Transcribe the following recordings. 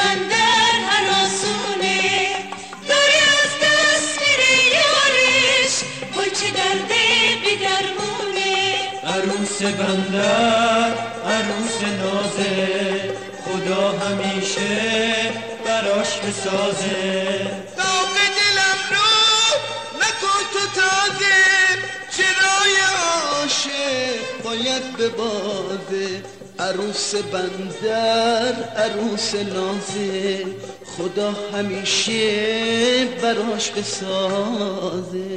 بندر هر آسونه داری از دست میره یارش وای چه درده بی درمونه عروس بندر عروس نازه خدا همیشه براش بسازه داغ دلم رو نکن تو تازه چرای عاشق باید ببازه عروس بندر عروس نازه خدا همیشه براش بسازه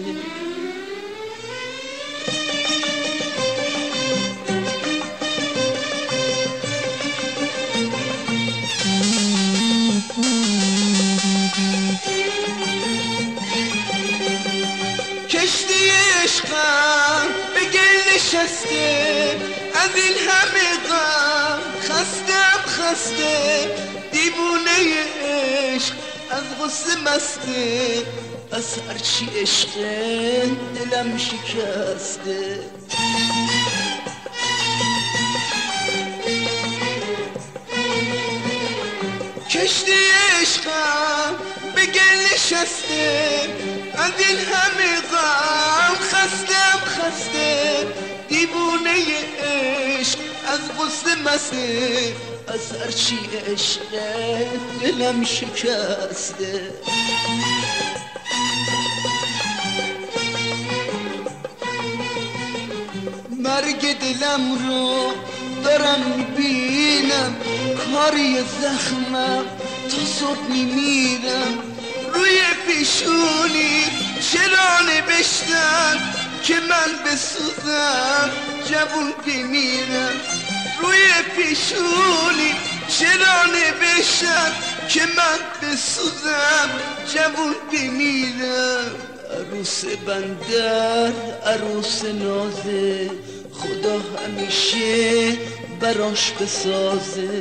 کشتی عشقم به گل نشسته از این همه غم خسته دیوونه عشق از غصه مسته از هرچی عشق دلم شکسته کشتی عشقم به گل نشسته از این همه غم خسته دیوونه عشق از غصه مسته از هرچی عشق دلم شکسته مرگ دلم رو دارم میبینم کاری زخمم تا صبح میمیرم روی پیشونی چرا نوشتن که من بسوزم جوون بمیرم روی پیشونی چرا نوشتن که من بسوزم جوون بمیرم عروس بندر عروس نازه خدا همیشه براش بسازه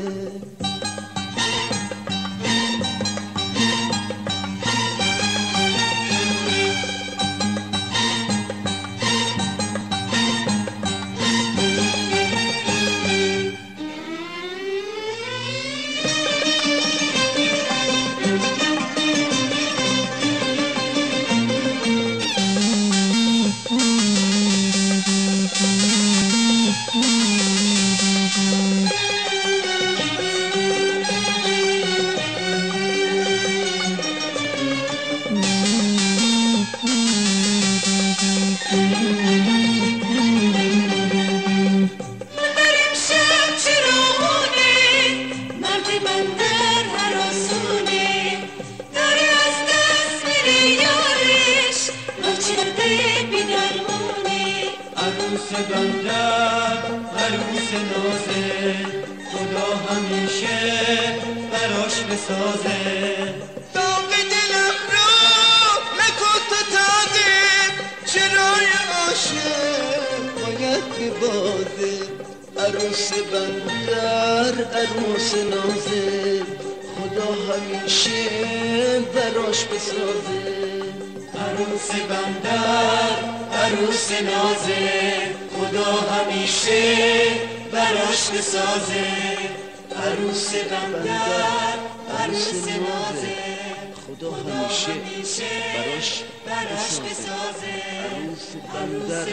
عروس بندر عروس نازه خدا همیشه براش بسازه داغ دلم رو نکن تو تازه چرای عاشق باید ببازه عروس بندر عروس نازه خدا همیشه براش بسازه عروس بندر عروس نازه خدا همیشه براش بسازه عروس بندر عروس نازه خدا همیشه براش بسازه عروس بندر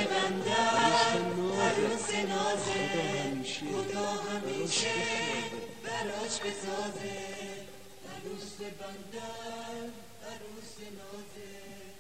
عروس نازه خدا همیشه براش بسازه عروس بندر عروس نازه